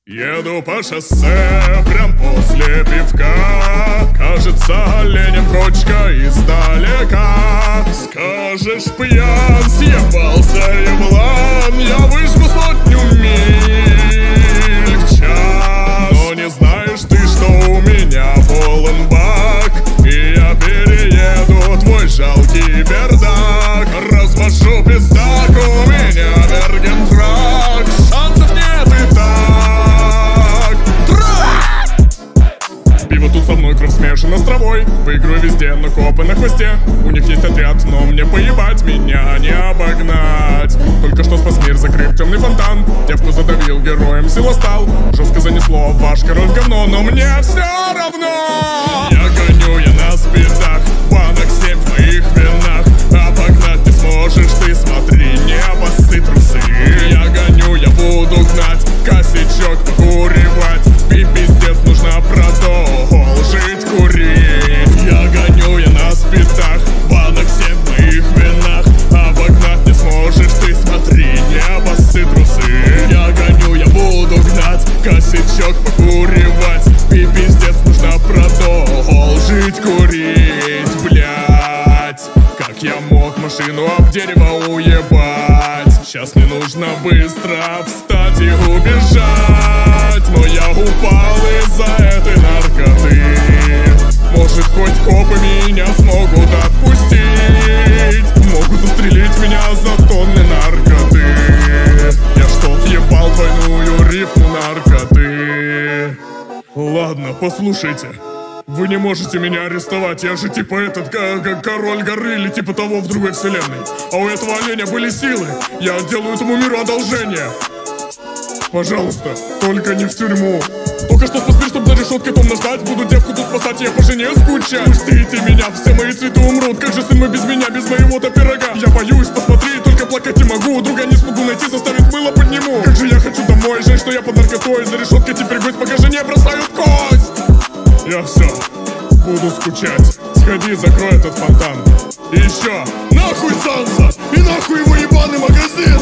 Еду по шоссе, прям после пивка. Кажется, оленем кочка издалека. Скажешь, пьян, съебался еблан. Я выжму 100 миль в час. Но не знаешь ты, что у меня полон бак, и я перееду твой жалкий бердак. Развожу пиздак, у меня Бергентрак. Шансов нет и так. Пиво тут со мной, кровь смешана с травой. Выиграю везде, но копы на хвосте. У них есть отряд, но мне поебать, меня не обогнать. Только что спас мир, закрыт темный фонтан. Девку задавил, героем сила стал. Жестко занесло, ваш король в говно, но мне все равно. Я гоню, я на спидах, банок 7 в моих винах. Обогнать не сможешь ты, смотри, не обоссы трусы. Я гоню, я буду гнать, косячок покуривать. Пиздец, нужно продолжить курить. Я гоню, я на спидах, банок 7 в моих винах. Обогнать не сможешь ты, смотри, не обоссы трусы. Я гоню, я буду гнать, косячок покуривать. Пиздец, нужно продолжить курить, блять. Как я мог машину об дерево уебать? Сейчас мне нужно быстро встать и убежать. Но я упал из-за этой наркоты. Может, хоть копы меня смогут отпустить. Могут застрелить меня за тонны наркоты. Я что, въебал двойную рифму наркоты? Ладно, послушайте. Вы не можете меня арестовать, я же типа этот король горы или типа того в другой вселенной. А у этого оленя были силы. Я делаю этому миру одолжение. Пожалуйста, только не в тюрьму. Только что спас мир, чтоб за решеткой томно ждать. Буду девку тут спасать, я по жене скучать. Пустите меня, все мои цветы умрут. Как же сын мой без меня, без моего-то пирога? Я боюсь, посмотри, только плакать не могу. Друга не смогу найти, заставить мыло подниму. Как же я хочу домой, жаль, что я под наркотой. За решеткой теперь гость, пока жене бросают кость. Я все, буду скучать. Сходи, закрой этот фонтан. И еще, нахуй Санса! И нахуй его ебаный магазин!